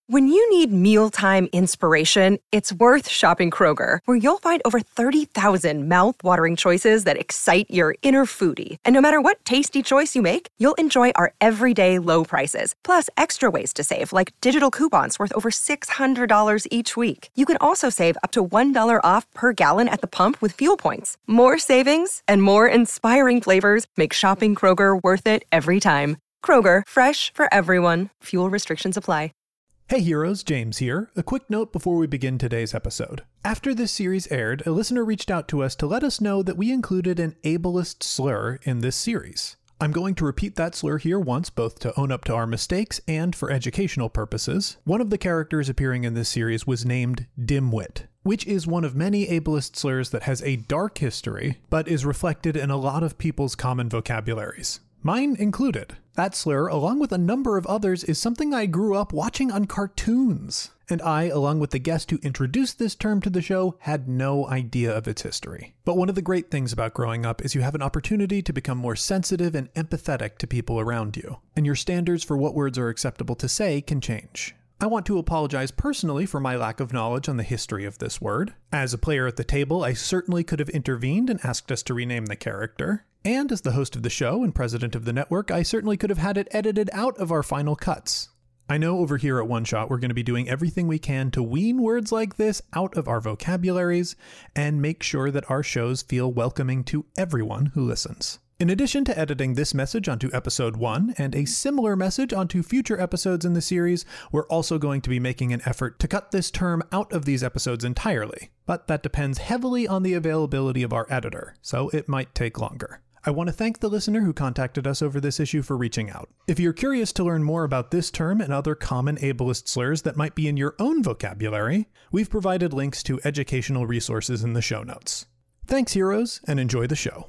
When you need mealtime inspiration, it's worth shopping Kroger, where you'll find over 30,000 mouth-watering choices that excite your inner foodie. And no matter what tasty choice you make, you'll enjoy our everyday low prices, plus extra ways to save, like digital coupons worth over $600 each week. You can also save up to $1 off per gallon at the pump with fuel points. More savings and more inspiring flavors make shopping Kroger worth it every time. Kroger, fresh for everyone. Fuel restrictions apply. Hey heroes, James here. A quick note before we begin today's episode. After this series aired, a listener reached out to us to let us know that we included an ableist slur in this series. I'm going to repeat that slur here once, both to own up to our mistakes and for educational purposes. One of the characters appearing in this series was named Dimwit, which is one of many ableist slurs that has a dark history, but is reflected in a lot of people's common vocabularies. Mine included. That slur, along with a number of others, is something I grew up watching on cartoons. And I, along with the guest who introduced this term to the show, had no idea of its history. But one of the great things about growing up is you have an opportunity to become more sensitive and empathetic to people around you. And your standards for what words are acceptable to say can change. I want to apologize personally for my lack of knowledge on the history of this word. As a player at the table, I certainly could have intervened and asked us to rename the character. And as the host of the show and president of the network, I certainly could have had it edited out of our final cuts. I know over here at One Shot, we're going to be doing everything we can to wean words like this out of our vocabularies and make sure that our shows feel welcoming to everyone who listens. In addition to editing this message onto episode 1 and a similar message onto future episodes in the series, we're also going to be making an effort to cut this term out of these episodes entirely. But that depends heavily on the availability of our editor, so it might take longer. I want to thank the listener who contacted us over this issue for reaching out. If you're curious to learn more about this term and other common ableist slurs that might be in your own vocabulary, we've provided links to educational resources in the show notes. Thanks, heroes, and enjoy the show.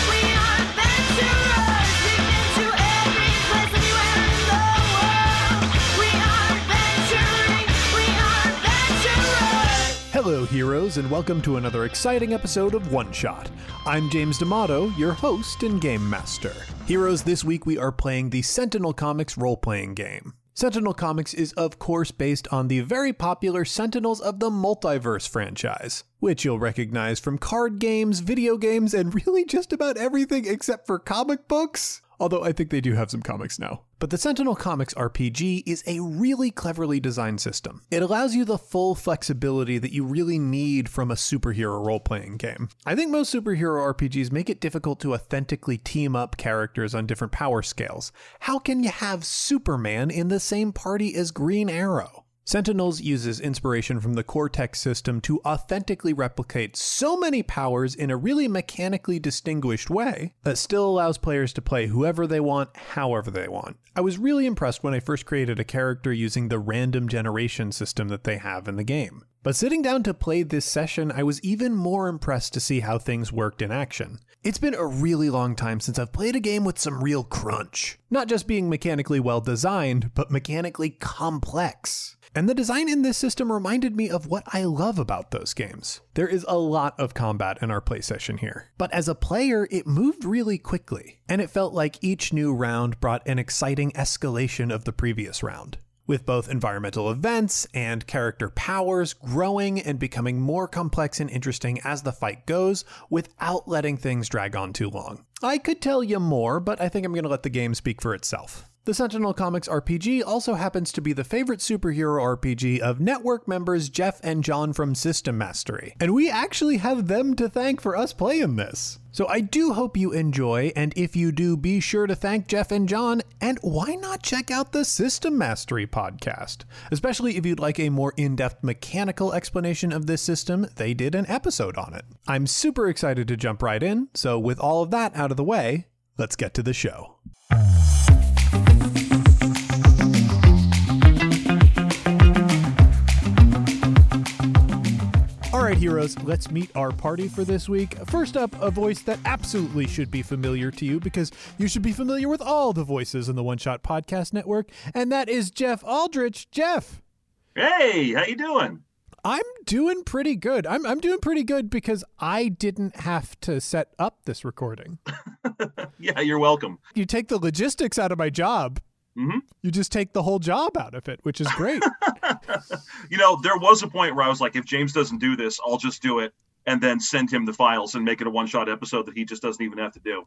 Hello, heroes, and welcome to another exciting episode of One Shot. I'm James D'Amato, your host and game master. Heroes, this week we are playing the Sentinel Comics role-playing game. Sentinel Comics is, of course, based on the very popular Sentinels of the Multiverse franchise, which you'll recognize from card games, video games, and really just about everything except for comic books. Although I think they do have some comics now. But the Sentinel Comics RPG is a really cleverly designed system. It allows you the full flexibility that you really need from a superhero role-playing game. I think most superhero RPGs make it difficult to authentically team up characters on different power scales. How can you have Superman in the same party as Green Arrow? Sentinels uses inspiration from the Cortex system to authentically replicate so many powers in a really mechanically distinguished way that still allows players to play whoever they want, however they want. I was really impressed when I first created a character using the random generation system that they have in the game. But sitting down to play this session, I was even more impressed to see how things worked in action. It's been a really long time since I've played a game with some real crunch. Not just being mechanically well designed, but mechanically complex. And the design in this system reminded me of what I love about those games. There is a lot of combat in our play session here, but as a player, it moved really quickly, and it felt like each new round brought an exciting escalation of the previous round, with both environmental events and character powers growing and becoming more complex and interesting as the fight goes, without letting things drag on too long. I could tell you more, but I think I'm going to let the game speak for itself. The Sentinel Comics RPG also happens to be the favorite superhero RPG of network members Jeff and John from System Mastery, and we actually have them to thank for us playing this. So I do hope you enjoy, and if you do, be sure to thank Jeff and John, and why not check out the System Mastery podcast? Especially if you'd like a more in-depth mechanical explanation of this system, they did an episode on it. I'm super excited to jump right in, so with all of that out of the way, let's get to the show. Alright heroes, let's meet our party for this week. First up, a voice that absolutely should be familiar to you because you should be familiar with all the voices in the One Shot Podcast Network, and that is Jeff Aldrich. Jeff! Hey, how you doing? I'm doing pretty good. I'm doing pretty good because I didn't have to set up this recording. Yeah, you're welcome. You take the logistics out of my job. Mm-hmm. You just take the whole job out of it, which is great. There was a point where I was like, if James doesn't do this, I'll just do it and then send him the files and make it a one-shot episode that he just doesn't even have to do.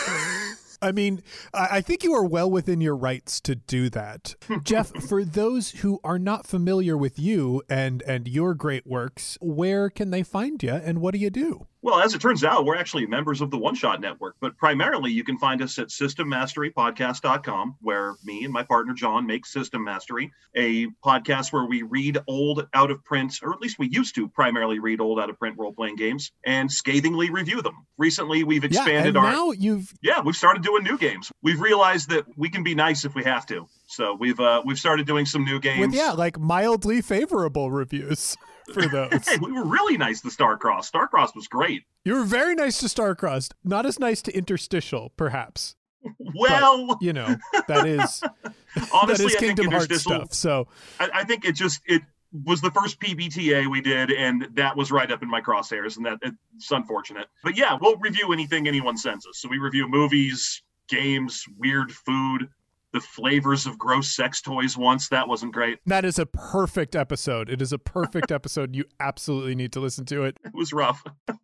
I mean, I think you are well within your rights to do that. Jeff, for those who are not familiar with you and your great works, where can they find you and what do you do? Well, as it turns out, we're actually members of the One Shot Network, but primarily you can find us at SystemMasteryPodcast.com, where me and my partner John make System Mastery, a podcast where we read old out-of-print, or at least we used to primarily read old out-of-print role-playing games and scathingly review them. Recently, we've expanded we've started doing new games. We've realized that we can be nice if we have to. So we've started doing some new games. With, like mildly favorable reviews. For those. Hey, we were really nice to Starcross. Starcross was great. You were very nice to Starcross. Not as nice to Interstitial, perhaps. Well, but, that is honestly, that is Kingdom Hearts stuff. So I think it was the first PBTA we did, and that was right up in my crosshairs, and it's unfortunate. But yeah, we'll review anything anyone sends us. So we review movies, games, weird food, the flavors of gross sex toys once. That wasn't great. That is a perfect episode. It is a perfect episode. You absolutely need to listen to it. It was rough.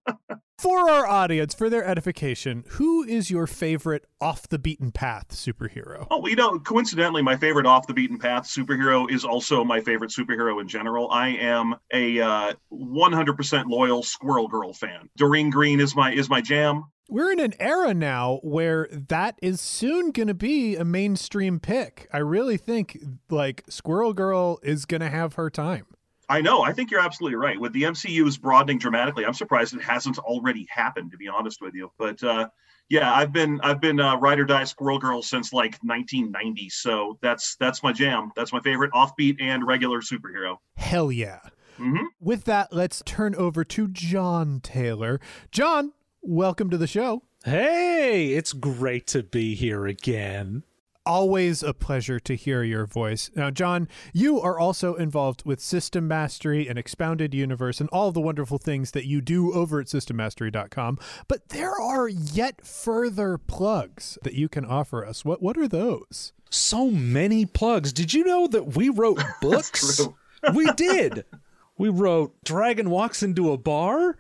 For our audience, for their edification, who is your favorite off-the-beaten-path superhero? Oh, coincidentally, my favorite off-the-beaten-path superhero is also my favorite superhero in general. I am a 100% loyal Squirrel Girl fan. Doreen Green is my jam. We're in an era now where that is soon going to be a mainstream pick. I really think, Squirrel Girl is going to have her time. I know. I think you're absolutely right. With the MCU's broadening dramatically, I'm surprised it hasn't already happened, to be honest with you. But I've been ride or die Squirrel Girl since 1990. So that's my jam. That's my favorite offbeat and regular superhero. Hell yeah. Mm-hmm. With that, let's turn over to John Taylor. John, welcome to the show. Hey, it's great to be here again. Always a pleasure to hear your voice. Now, John, you are also involved with System Mastery and Expounded Universe and all the wonderful things that you do over at SystemMastery.com. But there are yet further plugs that you can offer us. What are those? So many plugs. Did you know that we wrote books? That's true. We did. We wrote Dragon Walks into a Bar,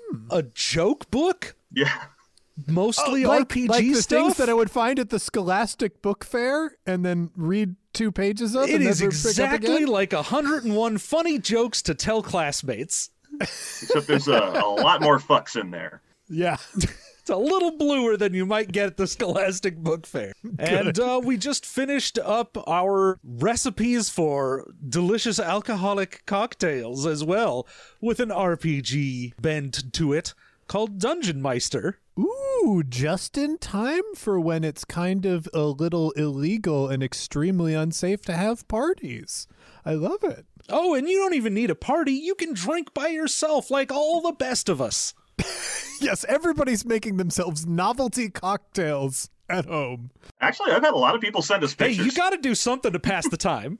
a joke book. Yeah. Mostly like RPG the stuff. Things that I would find at the Scholastic Book Fair and then read 2 pages of. It and is never pick up exactly again. like 101 funny jokes to tell classmates. Except there's a lot more fucks in there. Yeah. It's a little bluer than you might get at the Scholastic Book Fair. And we just finished up our recipes for delicious alcoholic cocktails as well, with an RPG bent to it called Dungeon Meister. Ooh, just in time for when it's kind of a little illegal and extremely unsafe to have parties. I love it. Oh, and you don't even need a party. You can drink by yourself like all the best of us. Yes, everybody's making themselves novelty cocktails at home. Actually, I've had a lot of people send us pictures. Hey, you got to do something to pass the time.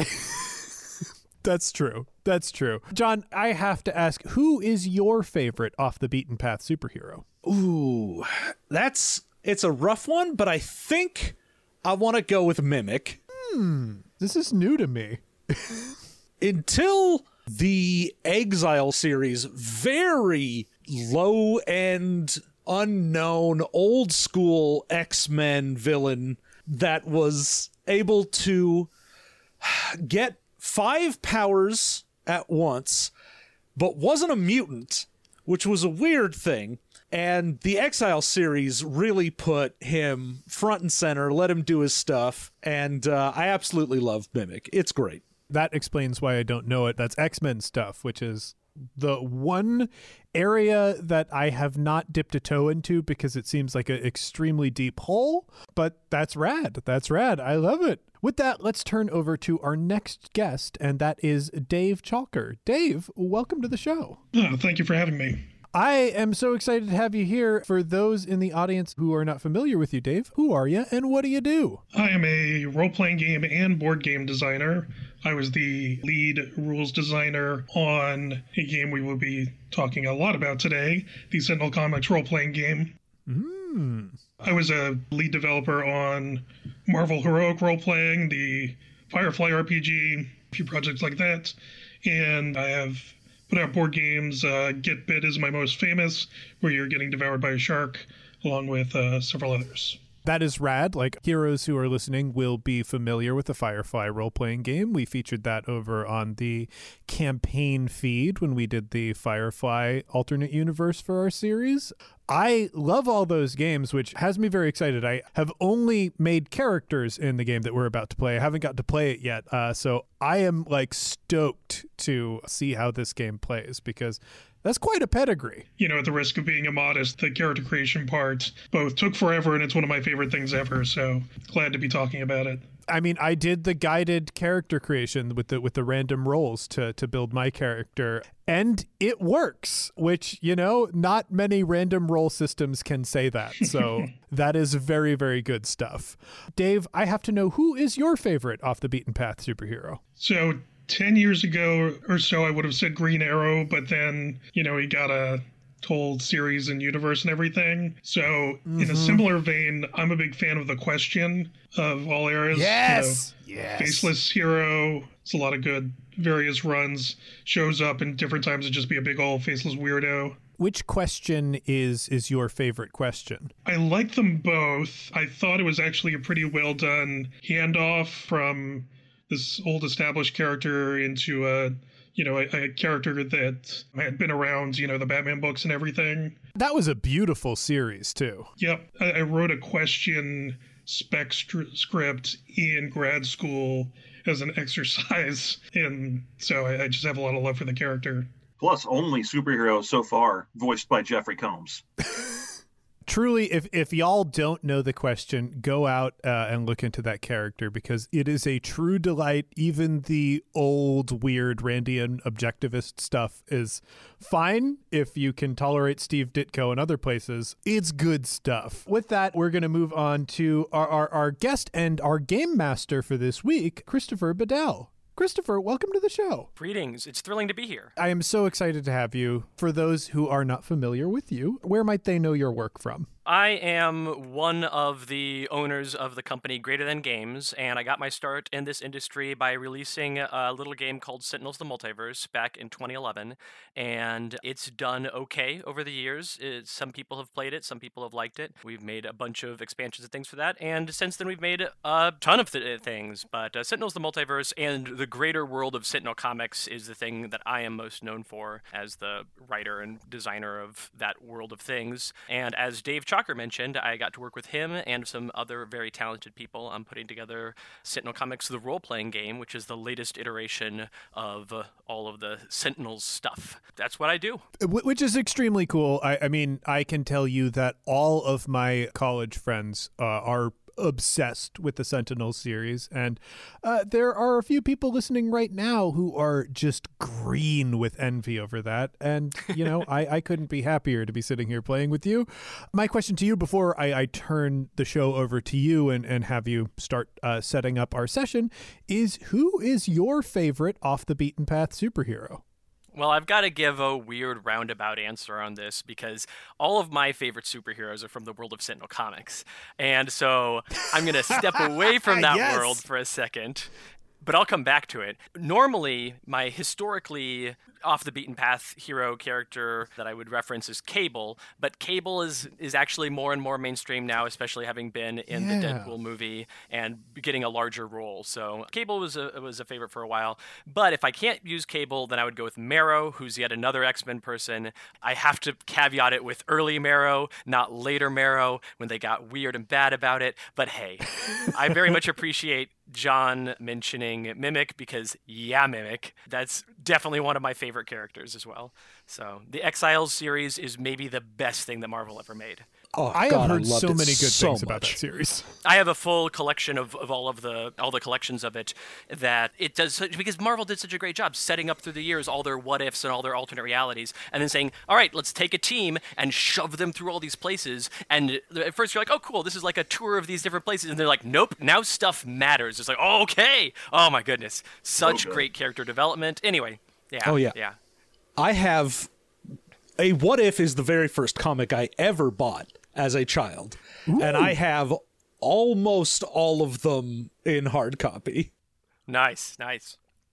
That's true. That's true. John, I have to ask, who is your favorite off-the-beaten-path superhero? Ooh, it's a rough one, but I think I want to go with Mimic. This is new to me. Until the Exile series, very low-end, unknown, old-school X-Men villain that was able to get 5 powers at once, but wasn't a mutant, which was a weird thing. And the Exile series really put him front and center, let him do his stuff, and I absolutely love Mimic. It's great. That explains why I don't know it. That's X-Men stuff, which is the one area that I have not dipped a toe into because it seems like an extremely deep hole, but that's rad. That's rad. I love it. With that, let's turn over to our next guest, and that is Dave Chalker. Dave, welcome to the show. Oh, thank you for having me. I am so excited to have you here. For those in the audience who are not familiar with you, Dave, who are you and what do you do? I am a role-playing game and board game designer. I was the lead rules designer on a game we will be talking a lot about today, the Sentinel Comics role-playing game. I was a lead developer on Marvel Heroic Role-Playing, the Firefly RPG, a few projects like that. And I have put out board games. Get Bit is my most famous, where you're getting devoured by a shark, along with several others. That is rad. Like, heroes who are listening will be familiar with the Firefly role-playing game. We featured that over on the campaign feed when we did the Firefly alternate universe for our series. I love all those games, which has me very excited. I have only made characters in the game that we're about to play. I haven't got to play it yet. So I am like stoked to see how this game plays, because that's quite a pedigree. You know, at the risk of being immodest, the character creation part both took forever, and it's one of my favorite things ever. So glad to be talking about it. I mean, I did the guided character creation with the random rolls to build my character, and it works, which, you know, not many random roll systems can say that. So that is very, very good stuff. Dave, I have to know, who is your favorite off the beaten path superhero? So 10 years ago or so, I would have said Green Arrow, but then, you know, he got a whole series and universe and everything. So in a similar vein, I'm a big fan of The Question of all eras. Yes! You know, faceless hero. It's a lot of good various runs. Shows up in different times to just be a big old faceless weirdo. Which question is your favorite question? I like them both. I thought it was actually a pretty well done handoff from this old established character into a character that had been around, you know, the Batman books and everything. That was a beautiful series, too. Yep. I wrote a question spec script in grad school as an exercise, and so I just have a lot of love for the character. Plus, only superhero so far voiced by Jeffrey Combs. Truly, if y'all don't know The Question, go out and look into that character, because it is a true delight. Even the old, weird Randian objectivist stuff is fine if you can tolerate Steve Ditko and other places. It's good stuff. With that, we're going to move on to our guest and our game master for this week, Christopher Bedell. Christopher, welcome to the show. Greetings. It's thrilling to be here. I am so excited to have you. For those who are not familiar with you, where might they know your work from? I am one of the owners of the company Greater Than Games, and I got my start in this industry by releasing a little game called Sentinels: The Multiverse back in 2011, and it's done okay over the years. Some people have played it, some people have liked it. We've made a bunch of expansions and things for that, and since then we've made a ton of things, but Sentinels: The Multiverse and the greater world of Sentinel Comics is the thing that I am most known for as the writer and designer of that world of things. And as Dave Chalker mentioned, I got to work with him and some other very talented people on putting together Sentinel Comics, the role-playing game, which is the latest iteration of all of the Sentinels stuff. That's what I do. Which is extremely cool. I mean, I can tell you that all of my college friends are obsessed with the Sentinel series, and there are a few people listening right now who are just green with envy over that, and you know, I couldn't be happier to be sitting here playing with you. My question to you before I turn the show over to you and have you start setting up our session is, who is your favorite off the beaten path superhero? Well, I've got to give a weird roundabout answer on this, because all of my favorite superheroes are from the world of Sentinel Comics. And so I'm going to step away from that world for a second, but I'll come back to it. Normally, my historically off-the-beaten-path hero character that I would reference is Cable, but Cable is actually more and more mainstream now, especially having been in the Deadpool movie and getting a larger role. So Cable was a favorite for a while. But if I can't use Cable, then I would go with Marrow, who's yet another X-Men person. I have to caveat it with early Marrow, not later Marrow, when they got weird and bad about it. But hey, I very much appreciate John mentioning Mimic, because Mimic, that's definitely one of my favorite characters as well. So the Exiles series is maybe the best thing that Marvel ever made. Oh, I God, have heard so many good so things about much. that series. I have a full collection of all the collections of it that it does, because Marvel did such a great job setting up through the years all their what ifs and all their alternate realities, and then saying, all right, let's take a team and shove them through all these places. And at first you're like, oh cool, this is like a tour of these different places, and they're like, nope, now stuff matters. It's like, oh, okay, oh my goodness, such great character development. Anyway, yeah. I have a What If is the very first comic I ever bought as a child. Ooh. And I have almost all of them in hard copy. Nice.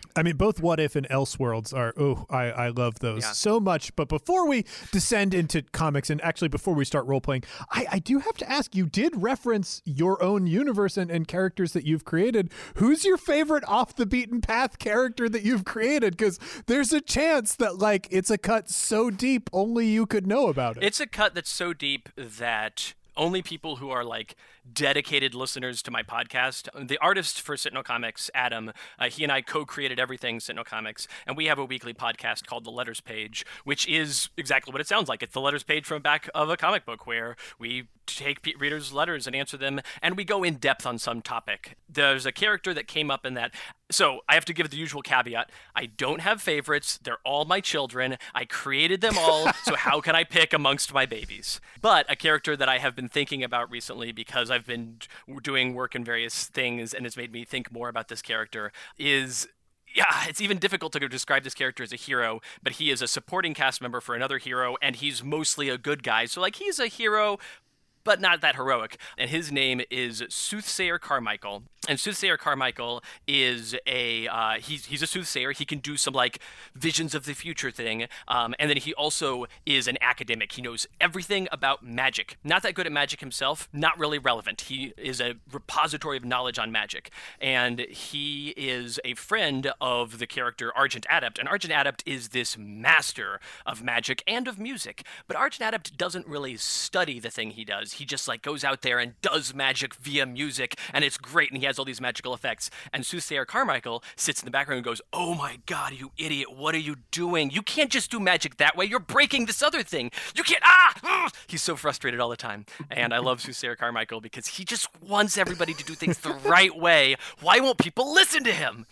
I mean, both What If and Elseworlds are, I love those so much. But before we descend into comics, and actually before we start role-playing, I do have to ask, you did reference your own universe and characters that you've created. Who's your favorite off-the-beaten-path character that you've created? Because there's a chance that, like, it's a cut so deep only you could know about it. It's a cut that's so deep that only people who are like dedicated listeners to my podcast, the artist for Sentinel Comics, Adam, he and I co-created everything Sentinel Comics, and we have a weekly podcast called The Letters Page, which is exactly what it sounds like. It's the letters page from the back of a comic book where we take readers' letters and answer them, and we go in depth on some topic. There's a character that came up in that. So I have to give the usual caveat. I don't have favorites. They're all my children. I created them all, so how can I pick amongst my babies? But a character that I have been thinking about recently, because I've been doing work in various things and it's made me think more about this character, is... Yeah, it's even difficult to describe this character as a hero, but he is a supporting cast member for another hero, and he's mostly a good guy. So, like, he's a hero, but not that heroic. And his name is Soothsayer Carmichael. And Soothsayer Carmichael is he's a soothsayer. He can do some, like, visions of the future thing. And then he also is an academic. He knows everything about magic. Not that good at magic himself. Not really relevant. He is a repository of knowledge on magic. And he is a friend of the character Argent Adept. And Argent Adept is this master of magic and of music. But Argent Adept doesn't really study the thing he does. He just, like, goes out there and does magic via music. And it's great. And he has all these magical effects, and Soothsayer Carmichael sits in the background and goes, "Oh my God, you idiot, what are you doing? You can't just do magic that way. You're breaking this other thing. You can't, He's so frustrated all the time. And I love Soothsayer Carmichael because he just wants everybody to do things the right way. Why won't people listen to him?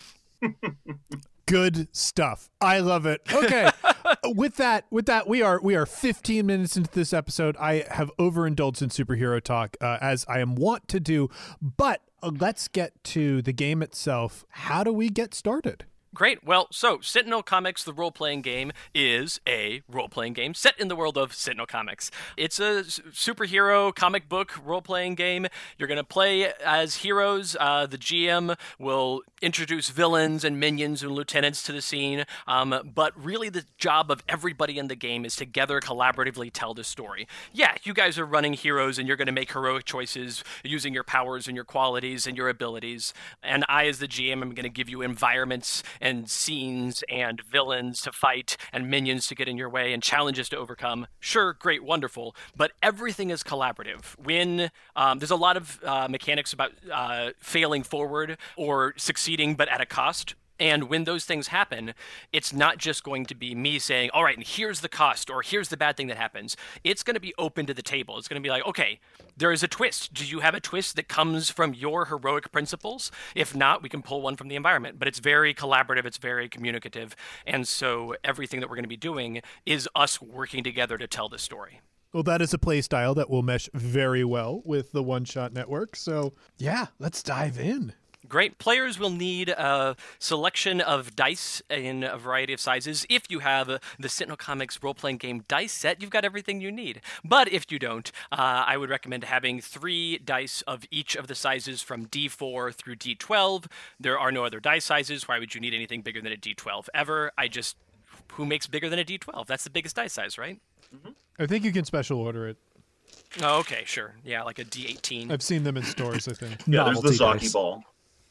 Good stuff. I love it. Okay. With that, we are 15 minutes into this episode. I have overindulged in superhero talk, as I am wont to do, but let's get to the game itself. How do we get started? Great. Well, so Sentinel Comics, the role-playing game, is a role-playing game set in the world of Sentinel Comics. It's a superhero comic book role-playing game. You're going to play as heroes. The GM will introduce villains and minions and lieutenants to the scene. But really the job of everybody in the game is together collaboratively tell the story. Yeah, you guys are running heroes and you're going to make heroic choices using your powers and your qualities and your abilities. And I, as the GM, am going to give you environments and scenes and villains to fight and minions to get in your way and challenges to overcome. Sure, great, wonderful, but everything is collaborative. When there's a lot of mechanics about failing forward or succeeding but at a cost. And when those things happen, it's not just going to be me saying, all right, and here's the cost, or here's the bad thing that happens. It's going to be open to the table. It's going to be like, okay, there is a twist. Do you have a twist that comes from your heroic principles? If not, we can pull one from the environment. But it's very collaborative. It's very communicative. And so everything that we're going to be doing is us working together to tell the story. Well, that is a play style that will mesh very well with the One Shot Network. So, yeah, let's dive in. Great. Players will need a selection of dice in a variety of sizes. If you have the Sentinel Comics role-playing game dice set, you've got everything you need. But if you don't, I would recommend having 3 dice of each of the sizes from D4 through D12. There are no other dice sizes. Why would you need anything bigger than a D12 ever? Who makes bigger than a D12? That's the biggest dice size, right? Mm-hmm. I think you can special order it. Oh, okay, sure. Yeah, like a D18. I've seen them in stores, I think. Yeah, there's the Zaki ball.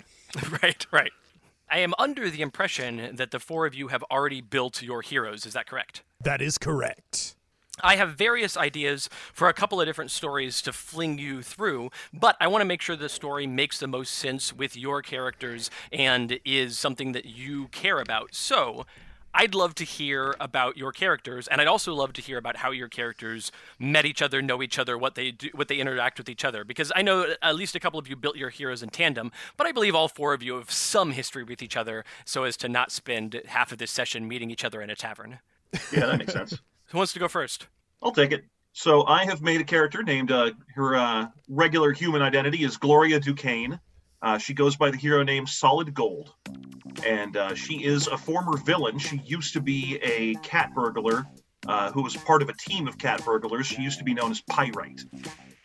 Right. I am under the impression that the 4 of you have already built your heroes. Is that correct? That is correct. I have various ideas for a couple of different stories to fling you through, but I want to make sure the story makes the most sense with your characters and is something that you care about. So I'd love to hear about your characters, and I'd also love to hear about how your characters met each other, know each other, what they do, what they interact with each other. Because I know at least a couple of you built your heroes in tandem, but I believe all 4 of you have some history with each other, so as to not spend half of this session meeting each other in a tavern. Yeah, that makes sense. Who wants to go first? I'll take it. So I have made a character named her regular human identity is Gloria Duquesne. She goes by the hero name Solid Gold. And she is a former villain. She used to be a cat burglar who was part of a team of cat burglars. She used to be known as Pyrite.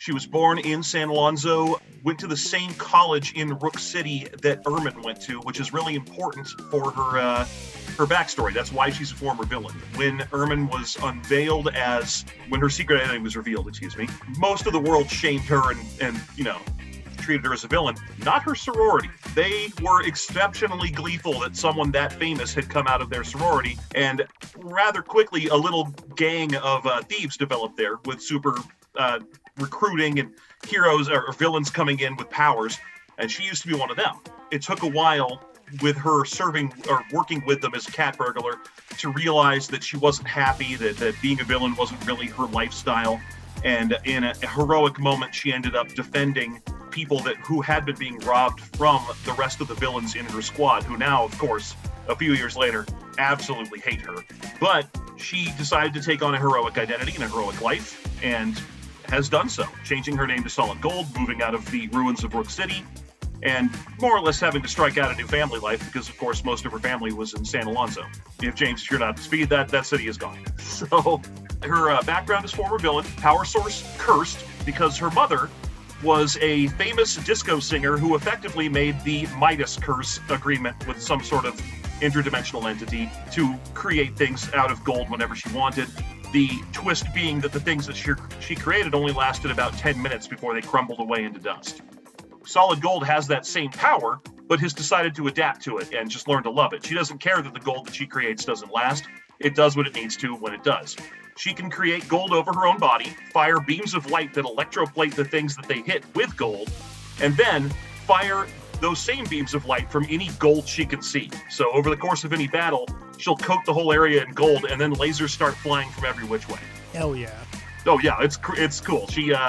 She was born in San Alonso, went to the same college in Rook City that Ermin went to, which is really important for her backstory. That's why she's a former villain. When Ermin was unveiled when her secret identity was revealed, most of the world shamed her and treated her as a villain. Not her sorority. They were exceptionally gleeful that someone that famous had come out of their sorority, and rather quickly a little gang of thieves developed there with super recruiting and heroes or villains coming in with powers, and she used to be one of them. It took a while with her serving or working with them as a cat burglar to realize that she wasn't happy, that being a villain wasn't really her lifestyle, and in a heroic moment she ended up defending people who had been being robbed from the rest of the villains in her squad, who now, of course, a few years later, absolutely hate her. But she decided to take on a heroic identity and a heroic life, and has done so, changing her name to Solid Gold, moving out of the ruins of Rook City, and more or less having to strike out a new family life because, of course, most of her family was in San Alonso. If James is here not to speed, that city is gone. So her background is former villain, power source cursed, because her mother was a famous disco singer who effectively made the Midas curse agreement with some sort of interdimensional entity to create things out of gold whenever she wanted. The twist being that the things that she created only lasted about 10 minutes before they crumbled away into dust. Solid Gold has that same power, but has decided to adapt to it and just learn to love it. She doesn't care that the gold that she creates doesn't last. It does what it needs to when it does. She can create gold over her own body, fire beams of light that electroplate the things that they hit with gold, and then fire those same beams of light from any gold she can see. So over the course of any battle, she'll coat the whole area in gold, and then lasers start flying from every which way. Hell yeah. Oh yeah, it's cool.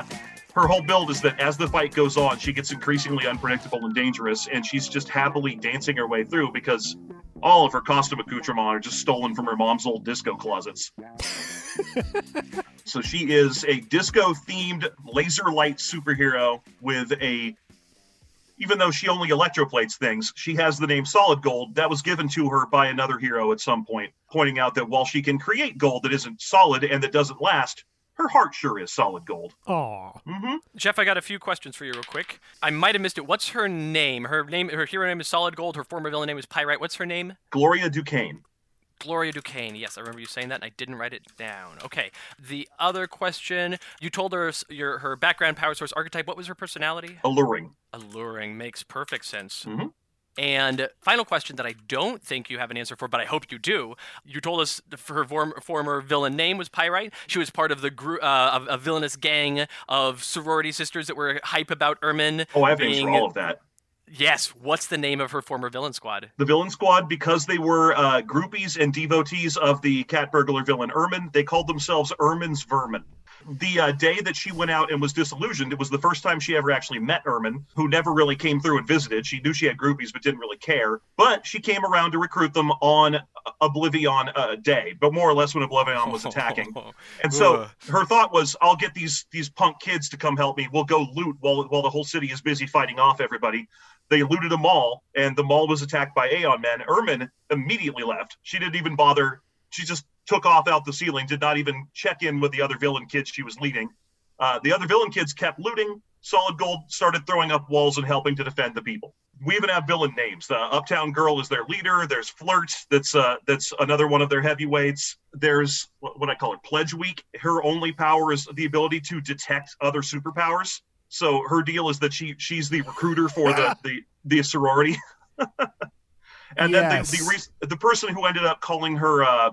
Her whole build is that as the fight goes on, she gets increasingly unpredictable and dangerous, and she's just happily dancing her way through because all of her costume accoutrements are just stolen from her mom's old disco closets. So she is a disco-themed laser light superhero with even though she only electroplates things, she has the name Solid Gold that was given to her by another hero at some point, pointing out that while she can create gold that isn't solid and that doesn't last, her heart sure is solid gold. Aw. Mm-hmm. Jeff, I got a few questions for you real quick. I might have missed it. What's her name? Her hero name is Solid Gold. Her former villain name is Pyrite. What's her name? Gloria Duquesne. Gloria Duquesne. Yes, I remember you saying that, and I didn't write it down. Okay. The other question, you told her her background, power source, archetype. What was her personality? Alluring. Alluring. Makes perfect sense. Mm-hmm. And final question that I don't think you have an answer for, but I hope you do. You told us her former villain name was Pyrite. She was part of the a villainous gang of sorority sisters that were hype about Ermin. Oh, I have names for all of that. Yes. What's the name of her former villain squad? The villain squad, because they were groupies and devotees of the cat burglar villain Ermin, they called themselves Ermin's Vermin. The day that she went out and was disillusioned, it was the first time she ever actually met Ermin, who never really came through and visited. She knew she had groupies but didn't really care. But she came around to recruit them on Oblivion Day, but more or less when Oblivion was attacking. And so her thought was, I'll get these punk kids to come help me. We'll go loot while the whole city is busy fighting off everybody. They looted a mall, and the mall was attacked by Aeon Men. Ermin immediately left. She didn't even bother. She just took off out the ceiling, did not even check in with the other villain kids she was leading. The other villain kids kept looting. Solid Gold started throwing up walls and helping to defend the people. We even have villain names. The Uptown Girl is their leader. There's Flirt. That's another one of their heavyweights. There's what I call it, Pledge Week. Her only power is the ability to detect other superpowers. So her deal is that she's the recruiter for the sorority. And yes. Then the person who ended up telling her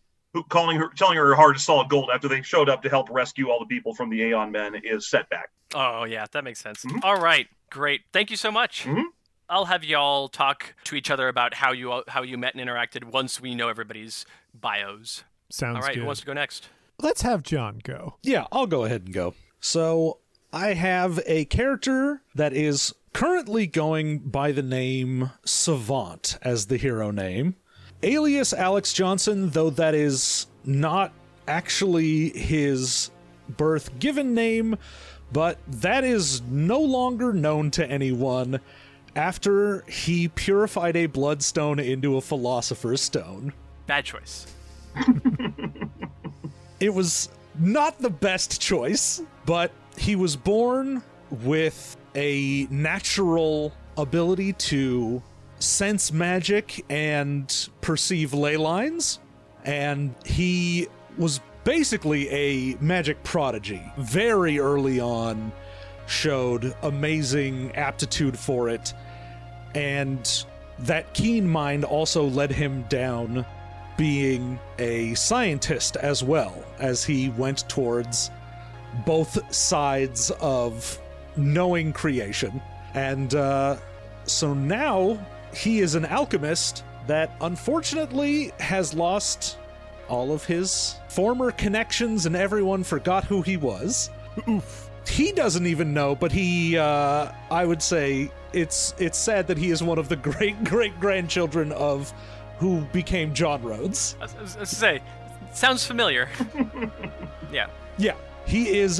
her heart is solid gold after they showed up to help rescue all the people from the Aeon Men is Setback. Oh yeah, that makes sense. Mm-hmm. All right, great. Thank you so much. Mm-hmm. I'll have y'all talk to each other about how you met and interacted once we know everybody's bios. Sounds all right, good. Who wants to go next? Let's have John go. Yeah, I'll go ahead and go. So I have a character that is currently going by the name Savant as the hero name. Alias Alex Johnson, though that is not actually his birth given name, but that is no longer known to anyone after he purified a bloodstone into a philosopher's stone. Bad choice. It was not the best choice, but he was born with a natural ability to sense magic and perceive ley lines, and he was basically a magic prodigy. Very early on, showed amazing aptitude for it, and that keen mind also led him down being a scientist as well, as he went towards both sides of knowing creation. And so now he is an alchemist that unfortunately has lost all of his former connections, and everyone forgot who he was. Oof. He doesn't even know, but he, I would say, it's sad that he is one of the great-great-grandchildren of who became John Rhodes. I was to say, sounds familiar. Yeah. Yeah. He is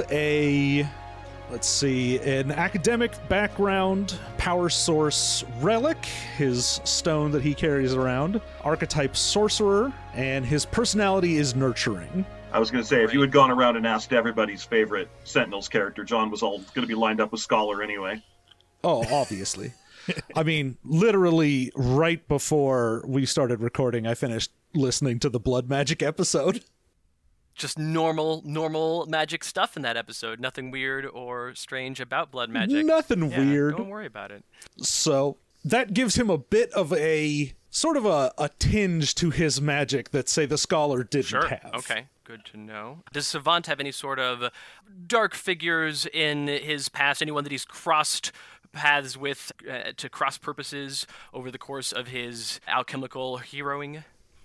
an academic background, power source relic, his stone that he carries around, archetype sorcerer, and his personality is nurturing. I was going to say, if you had gone around and asked everybody's favorite Sentinels character, John was all going to be lined up with Scholar anyway. Oh, obviously. I mean, literally right before we started recording, I finished listening to the Blood Magic episode. Just normal magic stuff in that episode. Nothing weird or strange about blood magic. Nothing weird. Don't worry about it. So that gives him a bit of a sort of a tinge to his magic that, say, the Scholar didn't have. Okay, good to know. Does Savant have any sort of dark figures in his past? Anyone that he's crossed paths with to cross purposes over the course of his alchemical heroing?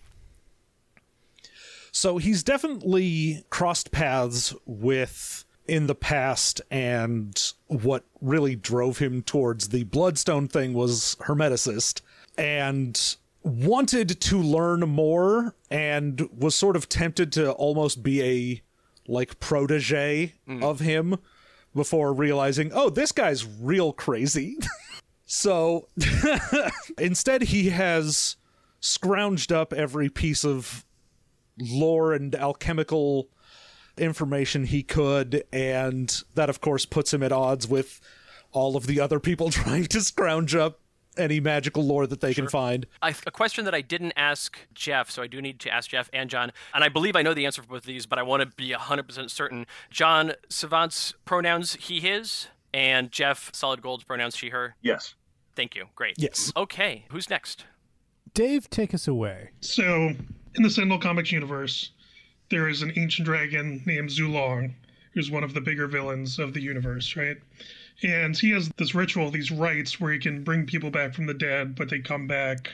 So he's definitely crossed paths with in the past, and what really drove him towards the Bloodstone thing was Hermeticist, and wanted to learn more, and was sort of tempted to almost be a protege of him before realizing, oh, this guy's real crazy. So instead he has scrounged up every piece of lore and alchemical information he could, and that of course puts him at odds with all of the other people trying to scrounge up any magical lore that they can find. A question that I didn't ask Jeff, so I do need to ask Jeff and John, and I believe I know the answer for both of these, but I want to be 100% certain. John, Savant's pronouns he, his, and Jeff, Solid Gold's pronouns she, her? Yes. Thank you. Great. Yes. Okay, who's next? Dave, take us away. So, in the Sentinel Comics universe, there is an ancient dragon named Zulong, who's one of the bigger villains of the universe, right? And he has this ritual, these rites, where he can bring people back from the dead, but they come back,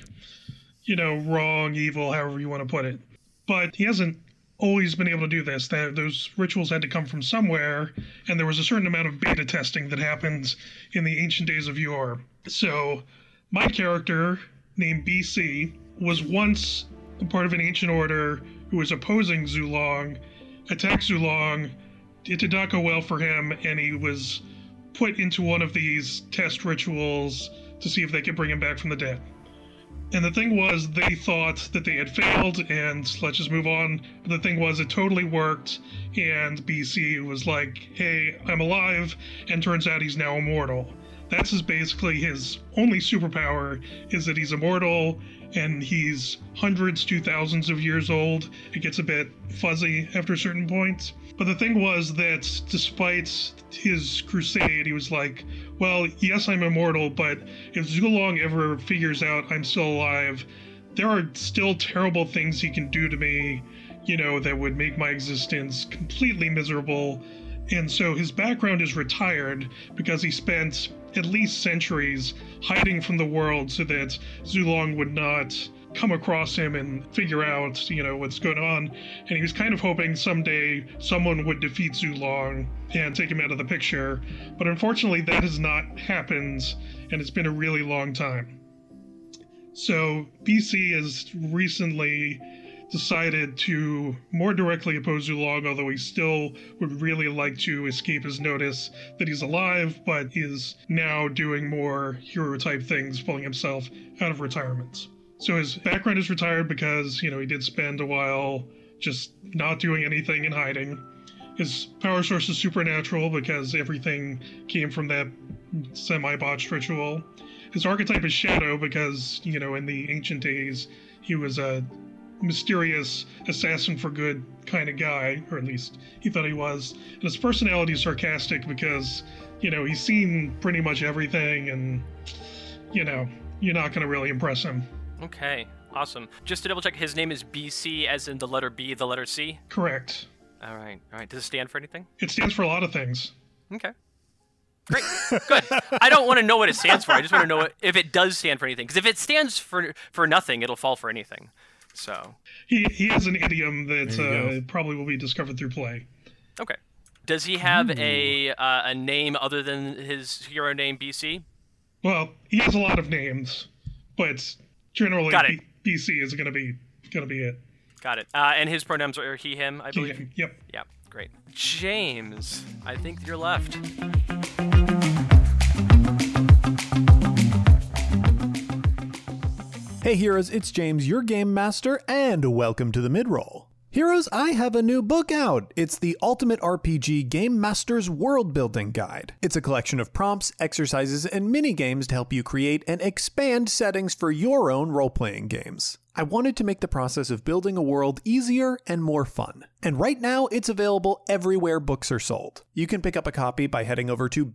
wrong, evil, however you want to put it. But he hasn't always been able to do this. Those rituals had to come from somewhere, and there was a certain amount of beta testing that happened in the ancient days of yore. So, my character, named BC, was once a part of an ancient order who was opposing Zulong, attacked Zulong. It did not go well for him, and he was put into one of these test rituals to see if they could bring him back from the dead. And the thing was, they thought that they had failed, and let's just move on. But the thing was, it totally worked, and BC was like, hey, I'm alive, and turns out he's now immortal. That's basically his only superpower, is that he's immortal, and he's hundreds to thousands of years old. It gets a bit fuzzy after a certain point. But the thing was that despite his crusade, he was like, well, yes, I'm immortal, but if Zulong ever figures out I'm still alive, there are still terrible things he can do to me, that would make my existence completely miserable. And so his background is retired because he spent at least centuries hiding from the world so that Zulong would not come across him and figure out, what's going on. And he was kind of hoping someday someone would defeat Zulong and take him out of the picture. But unfortunately, that has not happened, and it's been a really long time. So BC has recently decided to more directly oppose Zulong, although he still would really like to escape his notice that he's alive, but is now doing more hero-type things, pulling himself out of retirement. So his background is retired because, he did spend a while just not doing anything and hiding. His power source is supernatural because everything came from that semi-botched ritual. His archetype is Shadow because, in the ancient days, he was a mysterious assassin for good kind of guy, or at least he thought he was. And his personality is sarcastic because, he's seen pretty much everything and, you're not going to really impress him. Okay, awesome. Just to double check, his name is BC as in the letter B, the letter C? Correct. All right. Does it stand for anything? It stands for a lot of things. Okay. Great. Good. I don't want to know what it stands for. I just want to know if it does stand for anything. Because if it stands for nothing, it'll fall for anything. So he has an idiom that probably will be discovered through play. Okay. Does he have a name other than his hero name BC? Well, he has a lot of names, but generally BC is going to be it. Got it. And his pronouns are he, him, I believe? Him. Yep. Yeah, great. James, I think you're left. Hey heroes, it's James, your game master, and welcome to the Midroll. Heroes, I have a new book out. It's the Ultimate RPG Game Master's World Building Guide. It's a collection of prompts, exercises, and mini-games to help you create and expand settings for your own role-playing games. I wanted to make the process of building a world easier and more fun. And right now, it's available everywhere books are sold. You can pick up a copy by heading over to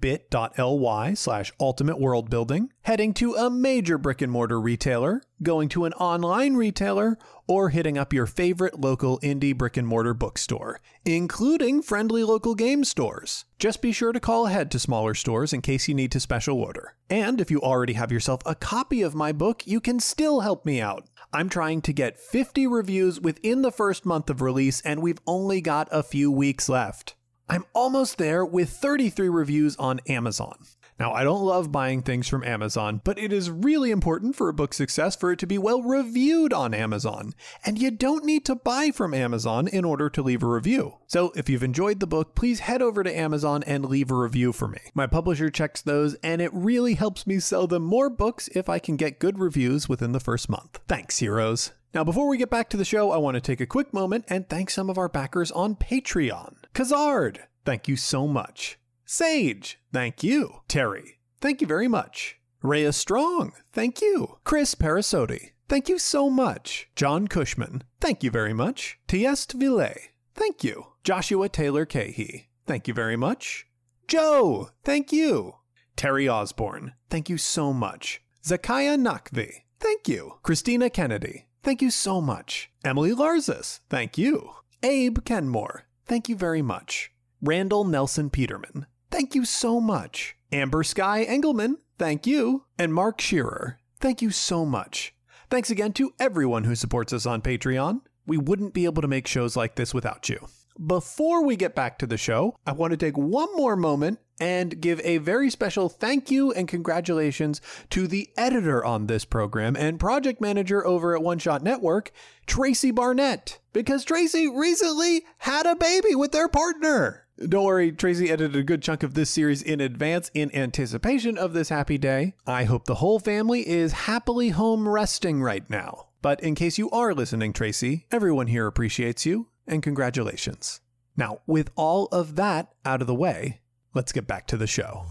bit.ly/ultimateworldbuilding, heading to a major brick-and-mortar retailer, going to an online retailer, or hitting up your favorite local indie brick-and-mortar bookstore, including friendly local game stores. Just be sure to call ahead to smaller stores in case you need to special order. And if you already have yourself a copy of my book, you can still help me out. I'm trying to get 50 reviews within the first month of release, and we've only got a few weeks left. I'm almost there with 33 reviews on Amazon. Now, I don't love buying things from Amazon, but it is really important for a book's success for it to be well reviewed on Amazon. And you don't need to buy from Amazon in order to leave a review. So if you've enjoyed the book, please head over to Amazon and leave a review for me. My publisher checks those, and it really helps me sell them more books if I can get good reviews within the first month. Thanks, heroes. Now, before we get back to the show, I want to take a quick moment and thank some of our backers on Patreon. Kazard, thank you so much. Sage, thank you. Terry, thank you very much. Rhea Strong, thank you. Chris Parasotti, thank you so much. John Cushman, thank you very much. Tiest Ville, thank you. Joshua Taylor Cahey, thank you very much. Joe, thank you. Terry Osborne, thank you so much. Zakaya Nakvi, thank you. Christina Kennedy, thank you so much. Emily Larzis, thank you. Abe Kenmore, thank you very much. Randall Nelson Peterman, thank you so much. Amber Sky Engelman, thank you. And Mark Shearer, thank you so much. Thanks again to everyone who supports us on Patreon. We wouldn't be able to make shows like this without you. Before we get back to the show, I want to take one more moment and give a very special thank you and congratulations to the editor on this program and project manager over at One Shot Network, Tracy Barnett, because Tracy recently had a baby with their partner. Don't worry, Tracy edited a good chunk of this series in advance in anticipation of this happy day. I hope the whole family is happily home resting right now. But in case you are listening, Tracy, everyone here appreciates you, and congratulations. Now, with all of that out of the way, let's get back to the show.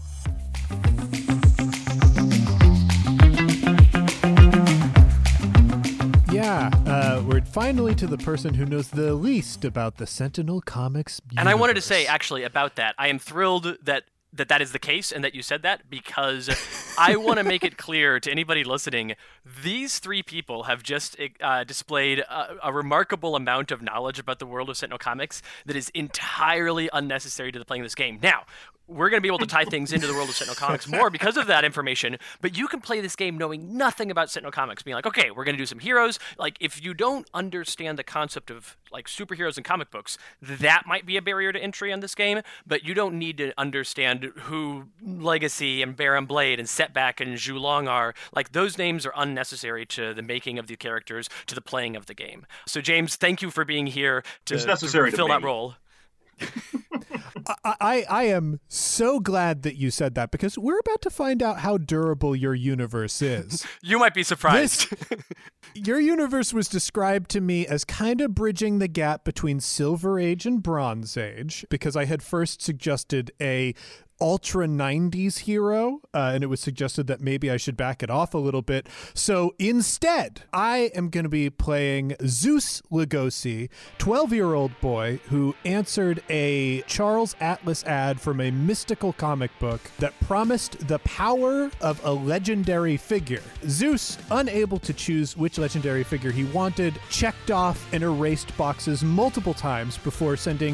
We're finally to the person who knows the least about the Sentinel Comics universe. And I wanted to say, actually, about that, I am thrilled that is the case and that you said that, because I want to make it clear to anybody listening, these three people have just displayed a remarkable amount of knowledge about the world of Sentinel Comics that is entirely unnecessary to the playing of this game. Now, we're going to be able to tie things into the world of Sentinel Comics more because of that information, but you can play this game knowing nothing about Sentinel Comics, being like, okay, we're going to do some heroes. Like, if you don't understand the concept of, like, superheroes and comic books, that might be a barrier to entry on this game, but you don't need to understand who Legacy and Baron Blade and Setback and Zhu Long are. Like, those names are unnecessary to the making of the characters, to the playing of the game. So, James, thank you for being here to fill that role. I am so glad that you said that, because we're about to find out how durable your universe is. You might be surprised. Your universe was described to me as kind of bridging the gap between Silver Age and Bronze Age, because I had first suggested a ultra 90s hero, and it was suggested that maybe I should back it off a little bit. So instead, I am going to be playing Zeus Lugosi, 12-year-old boy who answered a Charles Atlas ad from a mystical comic book that promised the power of a legendary figure. Zeus, unable to choose which legendary figure he wanted, checked off and erased boxes multiple times before sending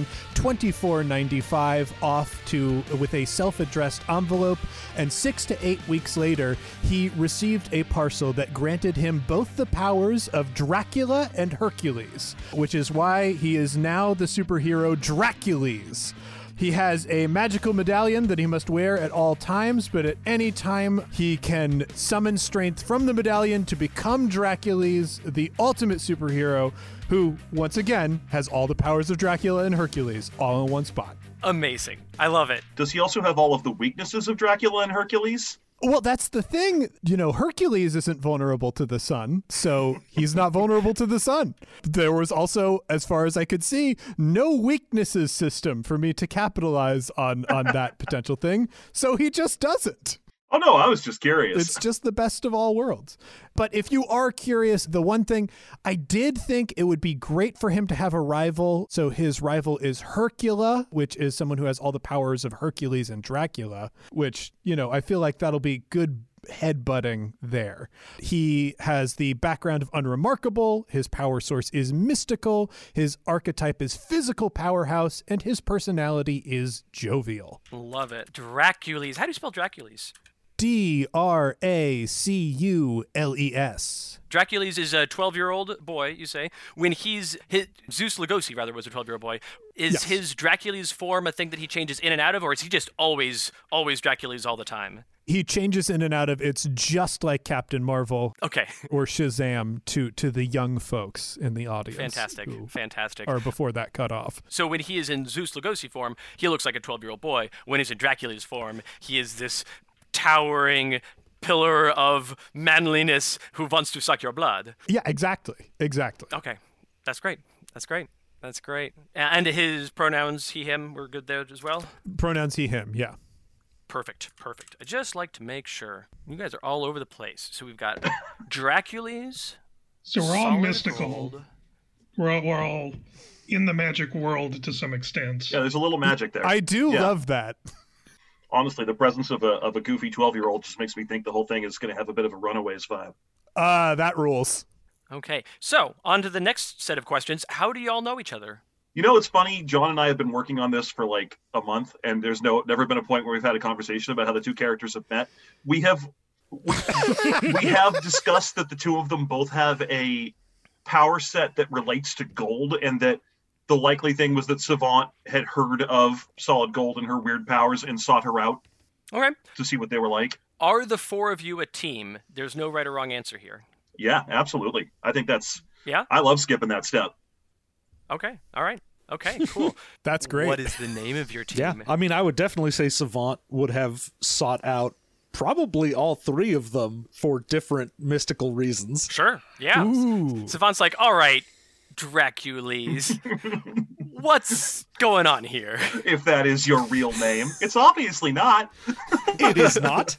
$24.95 off with a self-addressed envelope, and 6 to 8 weeks later, he received a parcel that granted him both the powers of Dracula and Hercules, which is why he is now the superhero Dracules. He has a magical medallion that he must wear at all times, but at any time he can summon strength from the medallion to become Dracules, the ultimate superhero, who, once again, has all the powers of Dracula and Hercules all in one spot. Amazing. I love it. Does he also have all of the weaknesses of Dracula and Hercules? Well, that's the thing. Hercules isn't vulnerable to the sun, so he's not vulnerable to the sun. There was also, as far as I could see, no weaknesses system for me to capitalize on that potential thing, so he just doesn't. Oh, no, I was just curious. It's just the best of all worlds. But if you are curious, the one thing, I did think it would be great for him to have a rival. So his rival is Hercula, which is someone who has all the powers of Hercules and Dracula, which, I feel like that'll be good headbutting there. He has the background of unremarkable, his power source is mystical, his archetype is physical powerhouse, and his personality is jovial. Love it. Dracules. How do you spell Dracules? Dracules. Dracules is a 12-year-old boy, you say. When Zeus Lugosi, rather, was a 12-year-old boy. Is his Dracules form a thing that he changes in and out of, or is he just always Dracules all the time? He changes in and out of. It's just like Captain Marvel, okay, or Shazam to the young folks in the audience. Fantastic. Or before that cut off. So when he is in Zeus Lugosi form, he looks like a 12-year-old boy. When he's in Dracules form, he is this towering pillar of manliness who wants to suck your blood. Yeah, exactly. Okay, that's great. And his pronouns, he, him, we're good there as well? Pronouns, he, him, yeah. Perfect. I just like to make sure. You guys are all over the place. So we've got Dracules. So we're all mystical. Gold. We're all in the magic world to some extent. Yeah, there's a little magic there. I do love that. Honestly, the presence of a goofy 12-year-old just makes me think the whole thing is going to have a bit of a Runaways vibe. that rules. Okay, so on to the next set of questions. How do you all know each other? It's funny. John and I have been working on this for like a month, and there's never been a point where we've had a conversation about how the two characters have met. We have discussed that the two of them both have a power set that relates to gold, and that the likely thing was that Savant had heard of Solid Gold and her weird powers and sought her out. Okay. To see what they were like. Are the four of you a team? There's no right or wrong answer here. Yeah, absolutely. I think that's... Yeah? I love skipping that step. Okay. All right. Okay, cool. That's great. What is the name of your team? Yeah, I mean, I would definitely say Savant would have sought out probably all three of them for different mystical reasons. Sure, yeah. Ooh. Savant's like, all right, Dracules, what's going on here? If that is your real name. It's obviously not. It is not.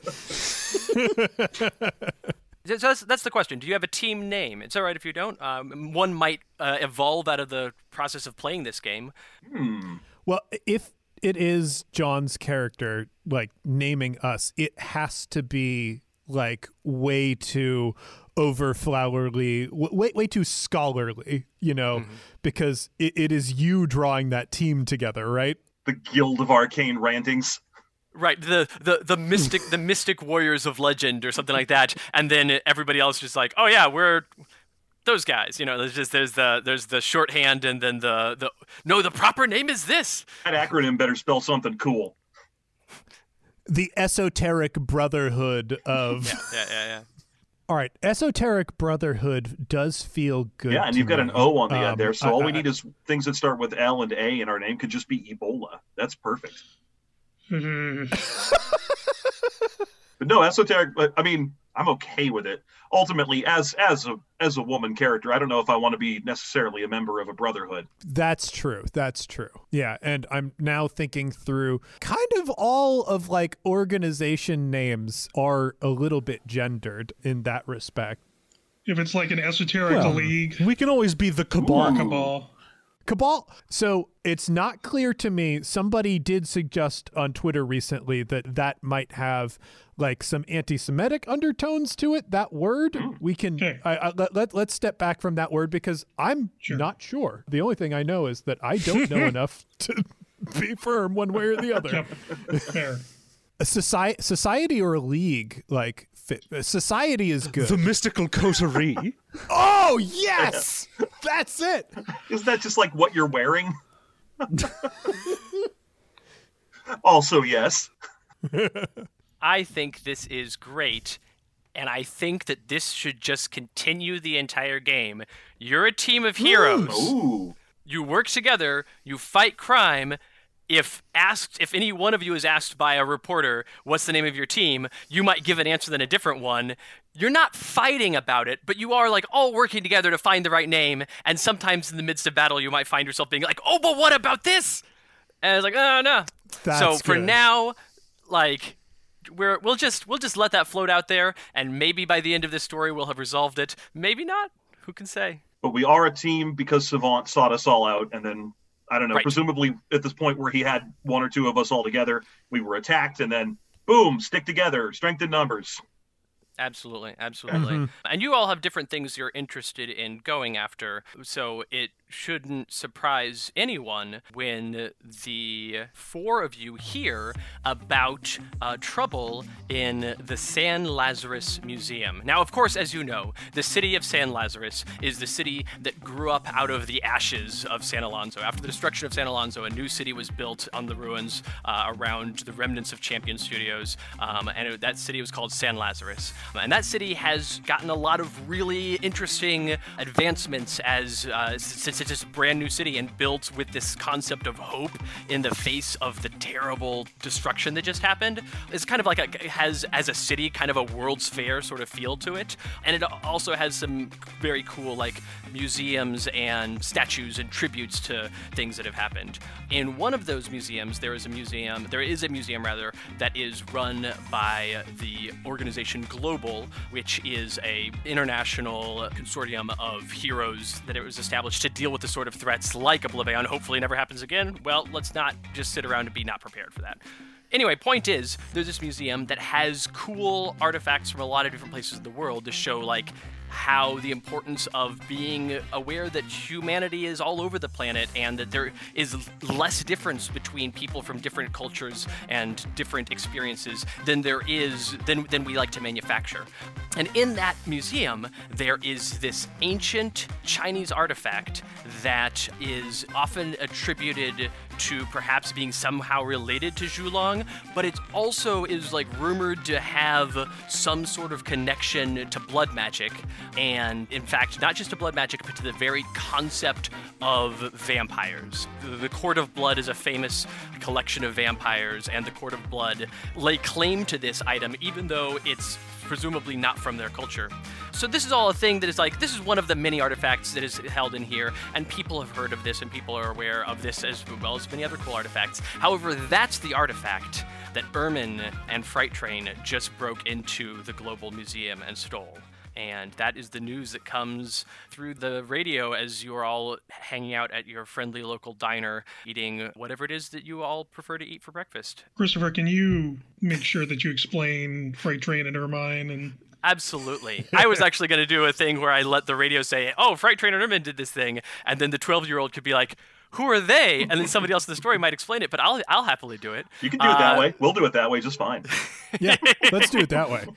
So that's the question. Do you have a team name? It's all right if you don't. One might evolve out of the process of playing this game. Well, if it is John's character, like, naming us, it has to be, like, way too overflowery, way too scholarly, because it is you drawing that team together, right? The Guild of Arcane Rantings. Right, the mystic warriors of legend or something like that, and then everybody else just like, oh yeah, we're those guys. There's the shorthand, and then the proper name is this. That acronym better spell something cool. The esoteric brotherhood of yeah. All right, Esoteric Brotherhood does feel good. Yeah, and to you've got me. an O on the end there, so all we need is things that start with L and A, and our name could just be Ebola. That's perfect. But no, Esoteric, I mean, I'm okay with it. Ultimately, as a woman character, I don't know if I want to be necessarily a member of a brotherhood. That's true. Yeah, and I'm now thinking through kind of all of like organization names are a little bit gendered in that respect. If it's like an esoteric league. We can always be the Cabal. Cabal. So it's not clear to me. Somebody did suggest on Twitter recently that might have like some anti-Semitic undertones to it. That word, we can. Okay. Let's step back from that word because I'm not sure. The only thing I know is that I don't know enough to be firm one way or the other. Yep. Fair. A society or a league, like society is good. The mystical coterie. Oh yes, that's it. Isn't that just like what you're wearing? Also, yes. I think this is great, and I think that this should just continue the entire game. You're a team of heroes. Ooh. You work together, you fight crime. If any one of you is asked by a reporter, what's the name of your team, you might give an answer than a different one. You're not fighting about it, but you are like all working together to find the right name, and sometimes in the midst of battle, you might find yourself being like, oh, but what about this? And it's like, oh, no. So for now, like, we'll just let that float out there, and maybe by the end of this story, we'll have resolved it. Maybe not. Who can say? But we are a team because Savant sought us all out, and then, I don't know, Right. Presumably at this point where he had one or two of us all together, we were attacked, and then, boom, stick together, strength in numbers. Absolutely. And you all have different things you're interested in going after, so it shouldn't surprise anyone when the four of you hear about trouble in the San Lazarus Museum. Now, of course, as you know, the city of San Lazarus is the city that grew up out of the ashes of San Alonso. After the destruction of San Alonso, a new city was built on the ruins around the remnants of Champion Studios, and that city was called San Lazarus. And that city has gotten a lot of really interesting advancements as since it's a brand new city and built with this concept of hope in the face of the terrible destruction that just happened. It's kind of like has as a city kind of a World's Fair sort of feel to it, and it also has some very cool like museums and statues and tributes to things that have happened. In one of those museums, there is a museum that is run by the organization Global, which is a international consortium of heroes that it was established to deal with the sort of threats like Oblivion hopefully never happens again. Well, let's not just sit around and be not prepared for that. Anyway, point is, there's this museum that has cool artifacts from a lot of different places in the world to show, like, how the importance of being aware that humanity is all over the planet and that there is less difference between people from different cultures and different experiences than we like to manufacture. And in that museum, there is this ancient Chinese artifact that is often attributed to perhaps being somehow related to Zhulong, but it also is like rumored to have some sort of connection to blood magic, and in fact, not just to blood magic, but to the very concept of vampires. The Court of Blood is a famous collection of vampires, and the Court of Blood lay claim to this item, even though it's presumably not from their culture. So this is all a thing that is like, this is one of the many artifacts that is held in here, and people have heard of this, and people are aware of this as well as many other cool artifacts. However, that's the artifact that Ermin and Fright Train just broke into the Global Museum and stole. And that is the news that comes through the radio as you're all hanging out at your friendly local diner, eating whatever it is that you all prefer to eat for breakfast. Christopher, can you make sure that you explain Fright Train and Ermine and... Absolutely. I was actually going to do a thing where I let the radio say, oh, Fright Train and Ermin did this thing, and then the 12-year-old could be like, who are they? And then somebody else in the story might explain it, but I'll happily do it. You can do it that way. We'll do it that way just fine. Yeah, let's do it that way.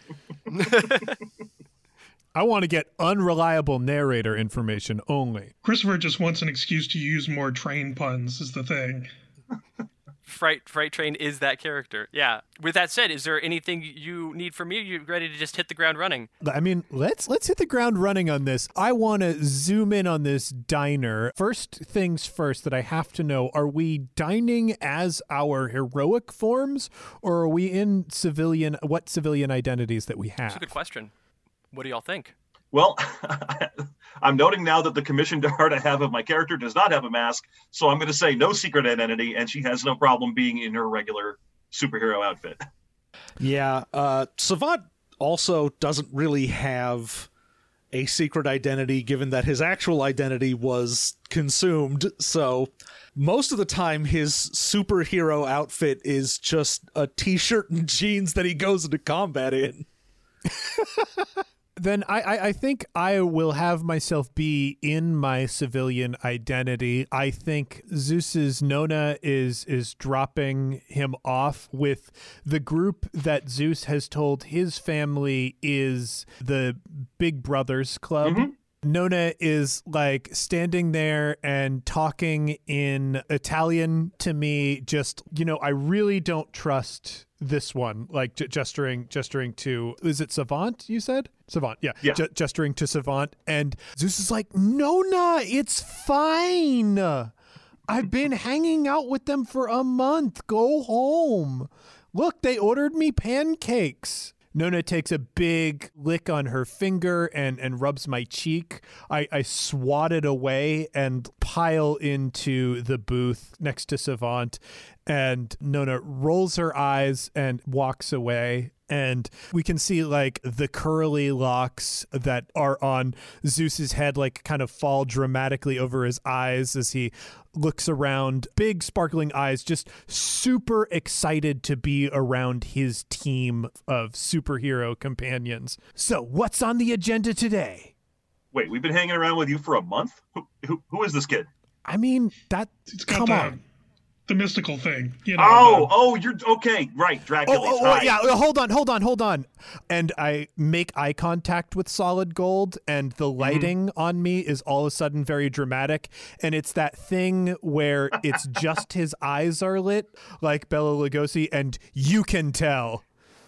I want to get unreliable narrator information only. Christopher just wants an excuse to use more train puns is the thing. Fright Train is that character. Yeah. With that said, is there anything you need from me? You ready to just hit the ground running? I mean, let's hit the ground running on this. I want to zoom in on this diner. First things first that I have to know, are we dining as our heroic forms, or are we in what civilian identities that we have? That's a good question. What do y'all think? Well, I'm noting now that the commissioned art I have of my character does not have a mask, so I'm going to say no secret identity, and she has no problem being in her regular superhero outfit. Yeah, Savant also doesn't really have a secret identity, given that his actual identity was consumed, so most of the time his superhero outfit is just a t-shirt and jeans that he goes into combat in. Then I think I will have myself be in my civilian identity. I think Zeus's Nona is dropping him off with the group that Zeus has told his family is the Big Brothers Club. Mm-hmm. Nona is like standing there and talking in Italian to me. Just, I really don't trust this one, like gesturing to, is it Savant, you said? Savant, yeah. Gesturing to Savant. And Zeus is like, Nona, it's fine. I've been hanging out with them for a month. Go home. Look, they ordered me pancakes. Nona takes a big lick on her finger and rubs my cheek. I swat it away and pile into the booth next to Savant. And Nona rolls her eyes and walks away. And we can see like the curly locks that are on Zeus's head, like kind of fall dramatically over his eyes as he looks around. Big sparkling eyes, just super excited to be around his team of superhero companions. So what's on the agenda today? Wait, we've been hanging around with you for a month? Who is this kid? I mean, come on. The mystical thing, you're okay, right? Dracula. Yeah. Hold on. And I make eye contact with Solid Gold, and the lighting on me is all of a sudden very dramatic. And it's that thing where it's just his eyes are lit, like Bela Lugosi, and you can tell.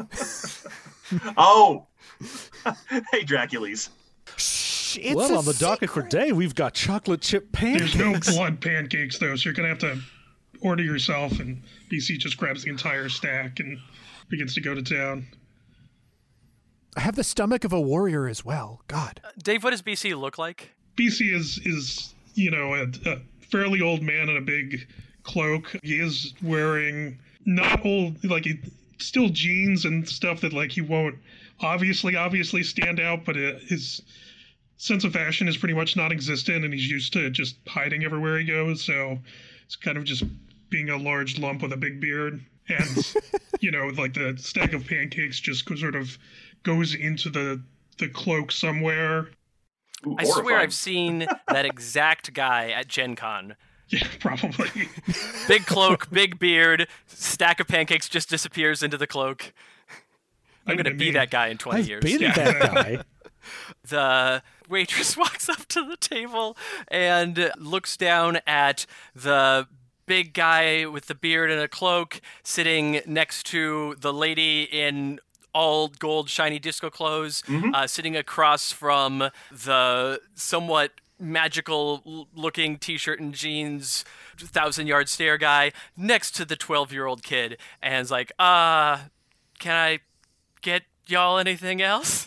Oh, hey, Dracules. Well, on the docket for today, we've got chocolate chip pancakes. There's no blood pancakes, though, so you're gonna have to order yourself, and BC just grabs the entire stack and begins to go to town. I have the stomach of a warrior as well. God. Dave, what does BC look like? BC is a fairly old man in a big cloak. He is wearing not old, like still jeans and stuff that like he won't obviously stand out, but his sense of fashion is pretty much non-existent, and he's used to just hiding everywhere he goes. So it's kind of just being a large lump with a big beard. And, like the stack of pancakes just sort of goes into the cloak somewhere. Ooh, I swear I've seen that exact guy at Gen Con. Yeah, probably. Big cloak, big beard, stack of pancakes just disappears into the cloak. I'm going to be that guy in 20 years. I've been that guy. The waitress walks up to the table and looks down at the big guy with the beard and a cloak sitting next to the lady in all gold shiny disco clothes, sitting across from the somewhat magical looking t-shirt and jeans 1,000-yard stare guy next to the 12-year-old kid, and is like, can I get y'all anything else?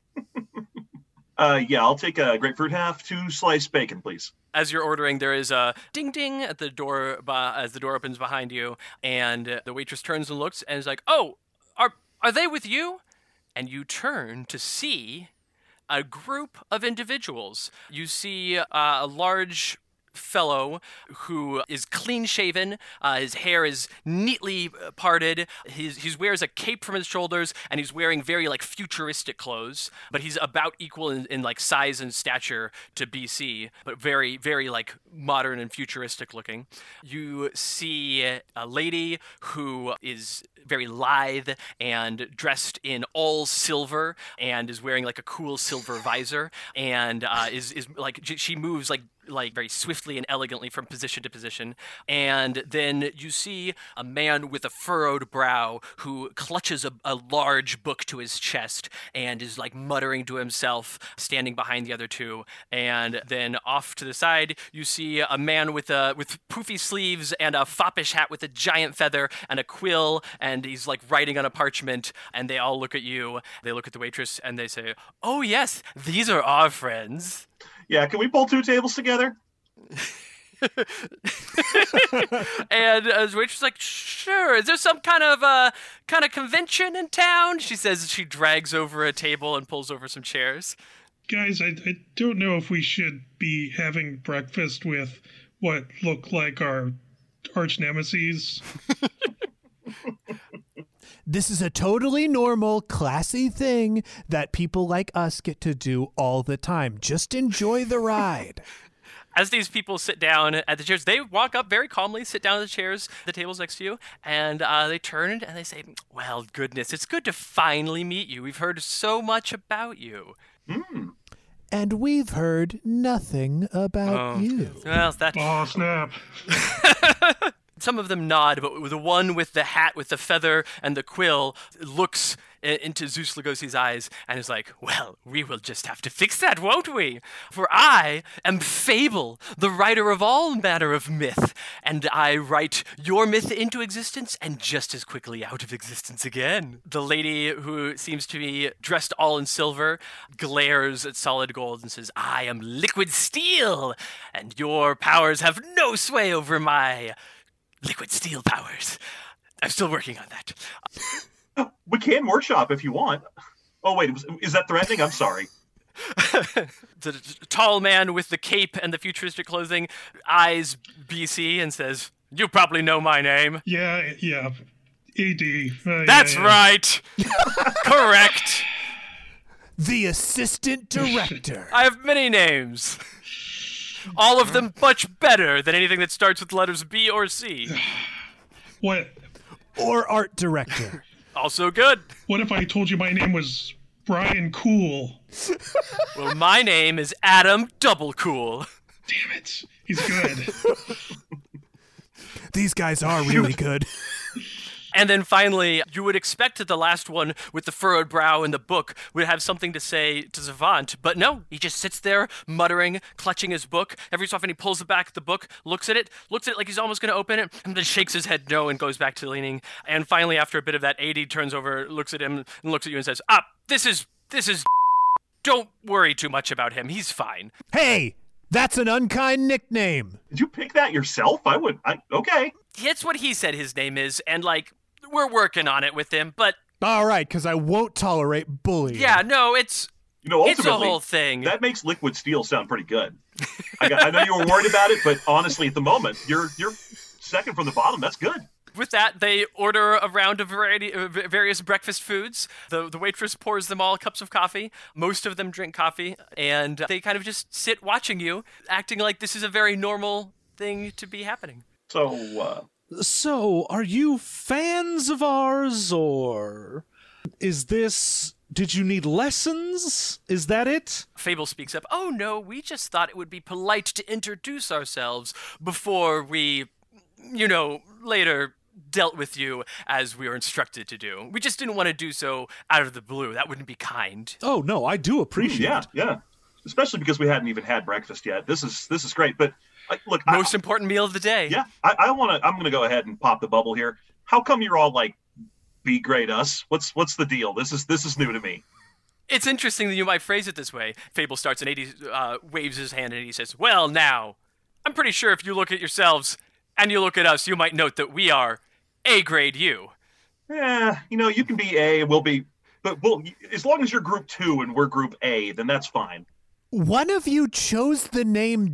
Yeah, I'll take a grapefruit half, 2 sliced bacon, please. As you're ordering, there is a ding ding at the door as the door opens behind you, and the waitress turns and looks and is like, "Oh, are they with you?" And you turn to see a group of individuals. You see a large fellow who is clean shaven. His hair is neatly parted. He wears a cape from his shoulders, and he's wearing very like futuristic clothes, but he's about equal in like size and stature to BC, but very, very like modern and futuristic looking. You see a lady who is very lithe and dressed in all silver and is wearing like a cool silver visor and is like she moves like very swiftly and elegantly from position to position. And then you see a man with a furrowed brow who clutches a large book to his chest and is like muttering to himself, standing behind the other two. And then off to the side, you see a man with poofy sleeves and a foppish hat with a giant feather and a quill, and he's like writing on a parchment, and they all look at you. They look at the waitress and they say, "Oh yes, these are our friends." Yeah, can we pull 2 tables together? And the waitress is like, "Sure. Is there some kind of convention in town?" She says. She drags over a table and pulls over some chairs. Guys, I don't know if we should be having breakfast with what look like our arch nemesis. This is a totally normal, classy thing that people like us get to do all the time. Just enjoy the ride. As these people sit down at the chairs, they walk up very calmly, sit down at the chairs, the tables next to you, and they turn and they say, "Well, goodness, it's good to finally meet you. We've heard so much about you." Mm. And we've heard nothing about you. Well, that... Oh, snap. Some of them nod, but the one with the hat with the feather and the quill looks into Zeus Lugosi's eyes and is like, "Well, we will just have to fix that, won't we? For I am Fable, the writer of all manner of myth, and I write your myth into existence and just as quickly out of existence again." The lady, who seems to be dressed all in silver, glares at Solid Gold and says, "I am Liquid Steel, and your powers have no sway over my Liquid Steel powers. I'm still working on that." We can workshop if you want. Oh, wait, is that threatening? I'm sorry. The tall man with the cape and the futuristic clothing eyes BC and says, "You probably know my name." Yeah. AD. That's right. Correct. The assistant director. I have many names. All of them much better than anything that starts with letters B or C. What? Or art director. Also good. What if I told you my name was Brian Cool? Well, my name is Adam Double Cool. Damn it. He's good. These guys are really good. And then finally, you would expect that the last one with the furrowed brow in the book would have something to say to Zavant, but no, he just sits there muttering, clutching his book. Every so often he pulls the back of the book, looks at it like he's almost going to open it, and then shakes his head no and goes back to leaning. And finally, after a bit of that, AD turns over, looks at him, and looks at you and says, this is don't worry too much about him. He's fine. Hey, that's an unkind nickname. Did you pick that yourself? Okay. It's what he said his name is, and we're working on it with him, but... All right, because I won't tolerate bullying. Yeah, no, it's a whole thing. That makes Liquid Steel sound pretty good. I know you were worried about it, but honestly, at the moment, you're second from the bottom. That's good. With that, they order a round of various breakfast foods. The waitress pours them all cups of coffee. Most of them drink coffee, and they kind of just sit watching you, acting like this is a very normal thing to be happening. So, are you fans of ours, or did you need lessons? Is that it? Fable speaks up. "Oh no, we just thought it would be polite to introduce ourselves before we, later dealt with you as we were instructed to do. We just didn't want to do so out of the blue. That wouldn't be kind." Oh no, I do appreciate it. Yeah. Especially because we hadn't even had breakfast yet. This is great, but look, most important meal of the day. Yeah, I'm gonna go ahead and pop the bubble here. How come you're all like, "Be great us"? What's the deal? This is new to me. It's interesting that you might phrase it this way. Fable starts and AD waves his hand and he says, "Well, now, I'm pretty sure if you look at yourselves and you look at us, you might note that we are A-grade U." Yeah, you can be A, we'll be, but as long as you're group 2 and we're group A, then that's fine. One of you chose the name.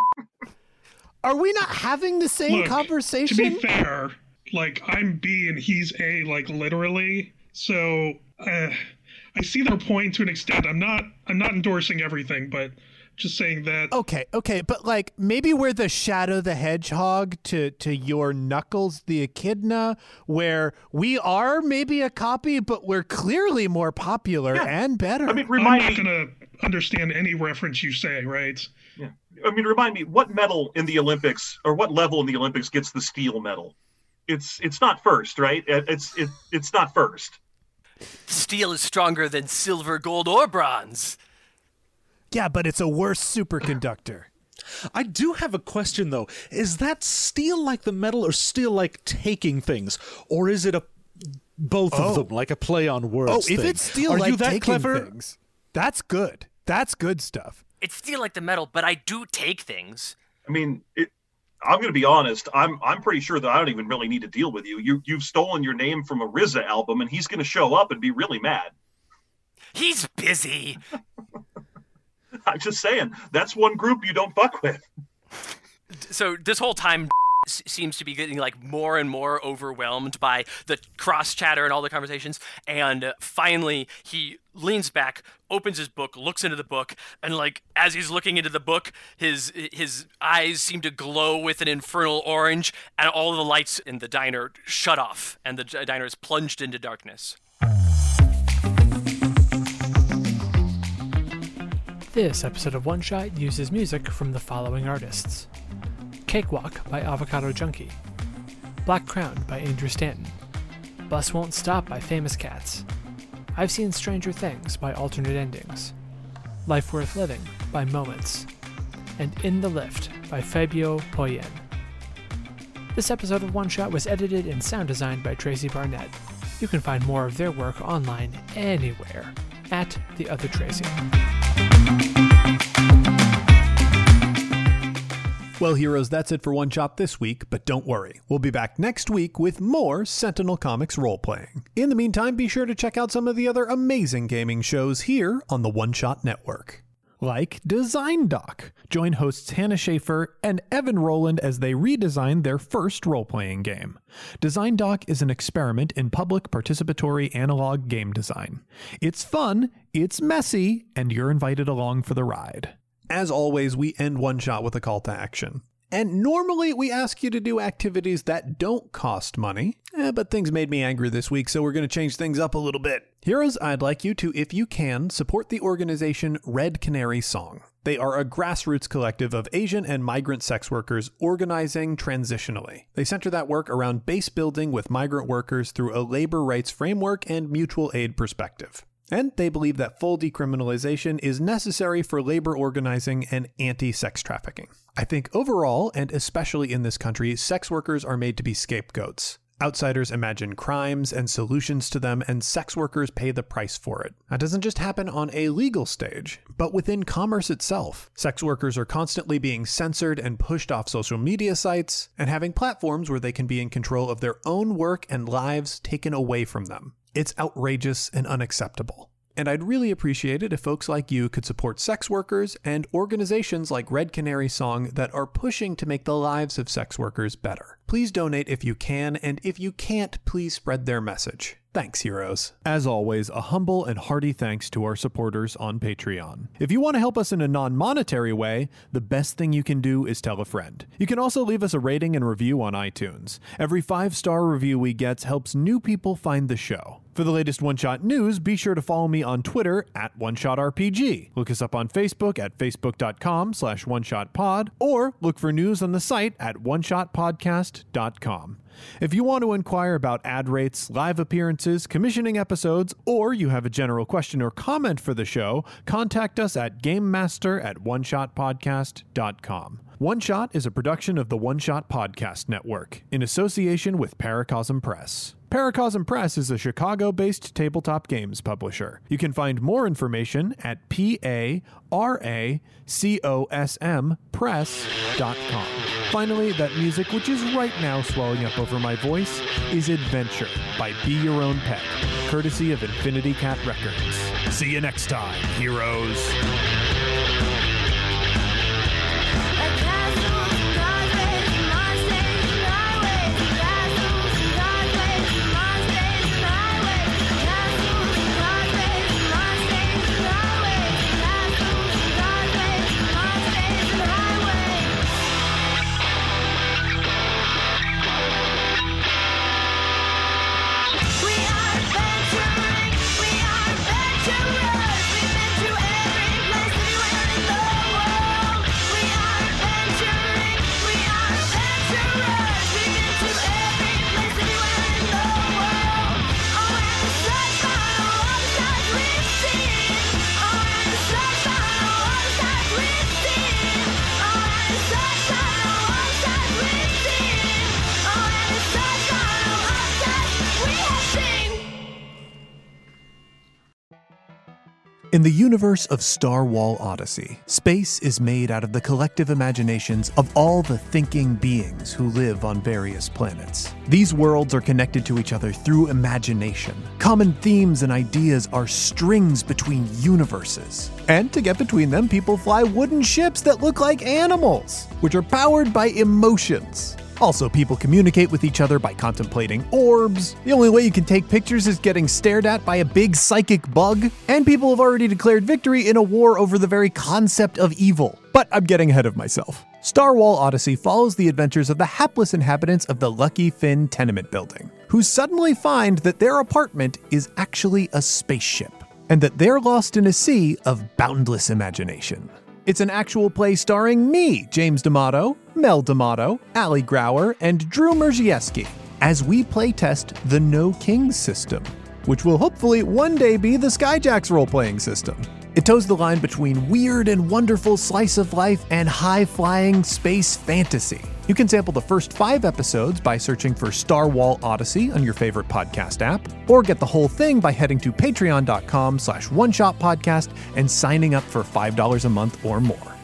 Are we not having the same conversation? To be fair, I'm B and he's A, literally. So I see their point to an extent. I'm not endorsing everything, but Just saying that. Okay, but like maybe we're the Shadow the Hedgehog to your Knuckles the Echidna, where we are maybe a copy, but we're clearly more popular and better. I mean, I'm not going to understand any reference you say, right? Yeah. I mean, remind me, what medal in the Olympics, or what level in the Olympics gets the steel medal? It's not first, right? It's not first. Steel is stronger than silver, gold, or bronze. Yeah, but it's a worse superconductor. I do have a question, though. Is that steel like the metal or steel like taking things? Or is it both of them, like a play on words thing? If it's steel like taking things, that's good. That's good stuff. It's steel like the metal, but I do take things. I mean, I'm going to be honest. I'm pretty sure that I don't even really need to deal with you. You've stolen your name from a RZA album, and he's going to show up and be really mad. He's busy. I'm just saying, that's one group you don't fuck with. So this whole time seems to be getting like more and more overwhelmed by the cross chatter and all the conversations, and finally he leans back, opens his book, looks into the book, and like as he's looking into the book, his eyes seem to glow with an infernal orange, and all the lights in the diner shut off, and the diner is plunged into darkness. This episode of One Shot uses music from the following artists: Cakewalk by Avocado Junkie, Black Crown by Andrew Stanton, Bus Won't Stop by Famous Cats, I've Seen Stranger Things by Alternate Endings, Life Worth Living by Moments, and In the Lift by Fabio Poyen. This episode of One Shot was edited and sound designed by Tracy Barnett. You can find more of their work online anywhere at The Other Tracy. Well, heroes, that's it for One Shot this week, but don't worry. We'll be back next week with more Sentinel Comics role-playing. In the meantime, be sure to check out some of the other amazing gaming shows here on the One Shot Network. Like Design Doc. Join hosts Hannah Schaefer and Evan Rowland as they redesign their first role-playing game. Design Doc is an experiment in public participatory analog game design. It's fun, it's messy, and you're invited along for the ride. As always, we end One Shot with a call to action. And normally we ask you to do activities that don't cost money, but things made me angry this week, so we're going to change things up a little bit. Heroes, I'd like you to, if you can, support the organization Red Canary Song. They are a grassroots collective of Asian and migrant sex workers organizing transitionally. They center that work around base building with migrant workers through a labor rights framework and mutual aid perspective. And they believe that full decriminalization is necessary for labor organizing and anti-sex trafficking. I think overall, and especially in this country, sex workers are made to be scapegoats. Outsiders imagine crimes and solutions to them, and sex workers pay the price for it. That doesn't just happen on a legal stage, but within commerce itself. Sex workers are constantly being censored and pushed off social media sites, and having platforms where they can be in control of their own work and lives taken away from them. It's outrageous and unacceptable. And I'd really appreciate it if folks like you could support sex workers and organizations like Red Canary Song that are pushing to make the lives of sex workers better. Please donate if you can, and if you can't, please spread their message. Thanks, heroes. As always, a humble and hearty thanks to our supporters on Patreon. If you want to help us in a non-monetary way, the best thing you can do is tell a friend. You can also leave us a rating and review on iTunes. Every 5-star review we get helps new people find the show. For the latest One Shot news, be sure to follow me on Twitter at OneShotRPG. Look us up on Facebook at facebook.com/OneShotPod, or look for news on the site at OneShotPodcast.com. If you want to inquire about ad rates, live appearances, commissioning episodes, or you have a general question or comment for the show, contact us at GameMaster@OneShotPodcast.com. One Shot is a production of the One Shot Podcast Network, in association with Paracosm Press. Paracosm Press is a Chicago-based tabletop games publisher. You can find more information at paracosmpress.com. Finally, that music, which is right now swelling up over my voice, is Adventure by Be Your Own Pet, courtesy of Infinity Cat Records. See you next time, heroes. In the universe of Star Wall Odyssey, space is made out of the collective imaginations of all the thinking beings who live on various planets. These worlds are connected to each other through imagination. Common themes and ideas are strings between universes. And to get between them, people fly wooden ships that look like animals, which are powered by emotions. Also, people communicate with each other by contemplating orbs. The only way you can take pictures is getting stared at by a big psychic bug. And people have already declared victory in a war over the very concept of evil. But I'm getting ahead of myself. Star Wall Odyssey follows the adventures of the hapless inhabitants of the Lucky Finn tenement building, who suddenly find that their apartment is actually a spaceship, and that they're lost in a sea of boundless imagination. It's an actual play starring me, James D'Amato, Mel D'Amato, Ali Grauer, and Drew Merzieski, as we playtest the No Kings system, which will hopefully one day be the Skyjacks role-playing system. It toes the line between weird and wonderful slice of life and high-flying space fantasy. You can sample the first 5 episodes by searching for Star Wall Odyssey on your favorite podcast app, or get the whole thing by heading to patreon.com/oneshotpodcast and signing up for $5 a month or more.